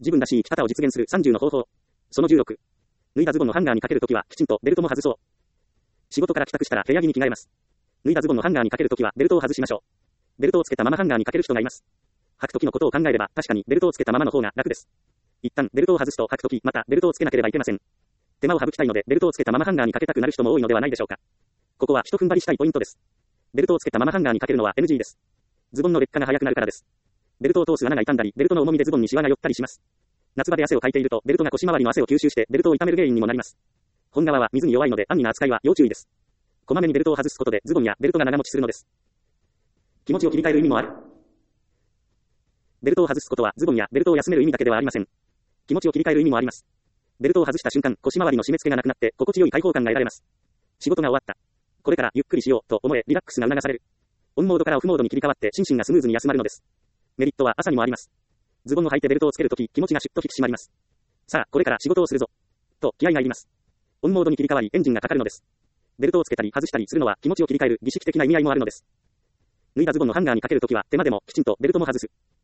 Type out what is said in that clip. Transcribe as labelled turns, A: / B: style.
A: 自分らしい生き方を実現する30の方法。その16。脱いだズボンのハンガーにかけるときは、きちんとベルトも外そう。仕事から帰宅したら部屋着に着替えます。脱いだズボンのハンガーにかけるときは、ベルトを外しましょう。ベルトをつけたままハンガーにかける人がいます。履くときのことを考えれば、確かにベルトをつけたままの方が楽です。一旦ベルトを外すと履くとき、またベルトをつけなければいけません。手間を省きたいので、ベルトをつけたままハンガーにかけたくなる人も多いのではないでしょうか。ここは一踏ん張りしたいポイントです。ベルトをつけたままハンガーにかけるのは NG です。ズボンの劣化が早くなるからです。ベルトを通す穴が傷んだり、ベルトの重みでズボンにシワが寄ったりします。夏場で汗をかいていると、ベルトが腰回りの汗を吸収して、ベルトを傷める原因にもなります。本革は水に弱いので、安易な扱いは要注意です。こまめにベルトを外すことで、ズボンやベルトが長持ちするのです。気持ちを切り替える意味もある。ベルトを外すことは、ズボンやベルトを休める意味だけではありません。気持ちを切り替える意味もあります。ベルトを外した瞬間、腰回りの締め付けがなくなって、心地よい開放感が得られます。仕事が終わった。これからゆっくりしようと思え、リラックスが促される。オンモードからオフモードに切り替わって、心身がスムーズに休まるのです。メリットは朝にもあります。ズボンを履いてベルトをつけるとき、気持ちがシュッと引き締まります。さあ、これから仕事をするぞ。と、気合がいります。オンモードに切り替わり、エンジンがかかるのです。ベルトをつけたり外したりするのは、気持ちを切り替える儀式的な意味合いもあるのです。脱いだズボンのハンガーにかけるときは、手間でもきちんとベルトも外す。